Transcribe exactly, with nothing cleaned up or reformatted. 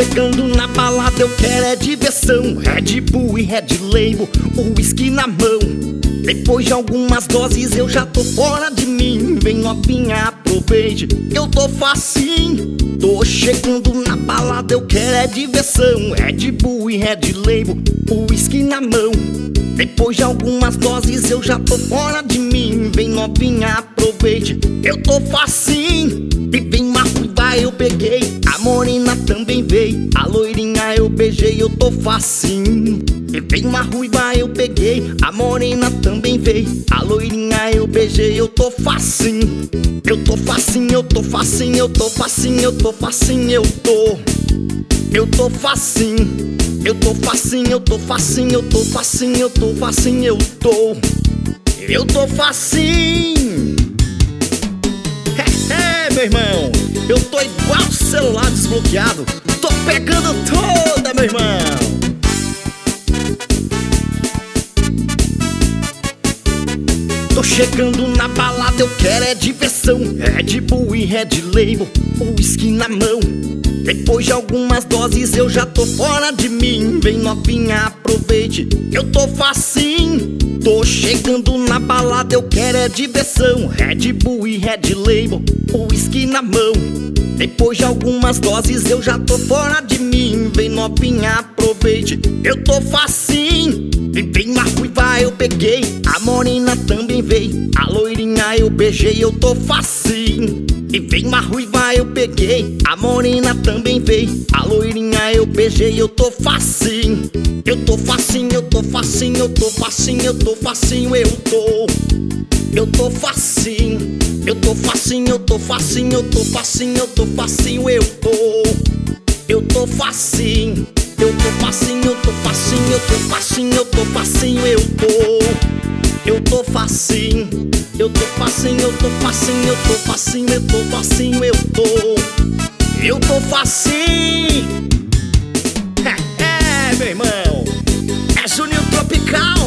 chegando na balada, eu quero é diversão. Red Bull e Red Label, o whisky na mão. Depois de algumas doses eu já tô fora de mim. Vem novinha, aproveite, eu tô facinho. Tô chegando na balada, eu quero é diversão. Red Bull e Red Label, o whisky na mão. Depois de algumas doses eu já tô fora de mim. Vem novinha, aproveite, eu tô facinho. E vem uma ruiva, eu peguei, a morena também veio. A loirinha eu beijei, eu tô facinho. E vem uma ruiva, eu peguei, a morena também veio. A loirinha eu beijei, eu tô facinho. Eu tô facinho, eu tô facinho, eu tô facinho, eu tô facinho, eu tô. Eu tô facinho, eu tô facinho, eu tô facinho, eu tô facinho, eu tô facinho, eu tô. Eu tô facinho. É, é, meu irmão, eu tô igual celular desbloqueado. Tô pegando toda, meu irmão. Tô chegando na balada, eu quero é diversão. Red Bull e Red Label, o whisky na mão. Depois de algumas doses eu já tô fora de mim. Vem novinha, aproveite, eu tô facinho. Tô chegando na balada, eu quero é diversão. Red Bull e Red Label, o whisky na mão. Depois de algumas doses eu já tô fora de mim. Vem novinha, aproveite, eu tô facinho. E vem uma ruiva, eu peguei, a morena também veio. A loirinha eu beijei, eu tô facinho. E vem uma ruiva, eu peguei, a morena também veio. A loirinha eu beijei, eu tô facinho. Eu tô facinho, eu tô facinho, eu tô facinho, eu tô facinho, eu tô. Eu tô facinho, eu tô facinho, eu tô facinho, eu tô facinho, eu tô facinho, eu tô. Eu tô facinho, eu tô facinho, eu tô facinho, eu tô facinho, eu tô facinho, eu tô. Eu tô facinho, eu tô facinho, eu tô facinho, eu tô facinho, eu tô facinho, eu tô. Eu tô facinho. É, é, meu irmão, é Juninho Tropical.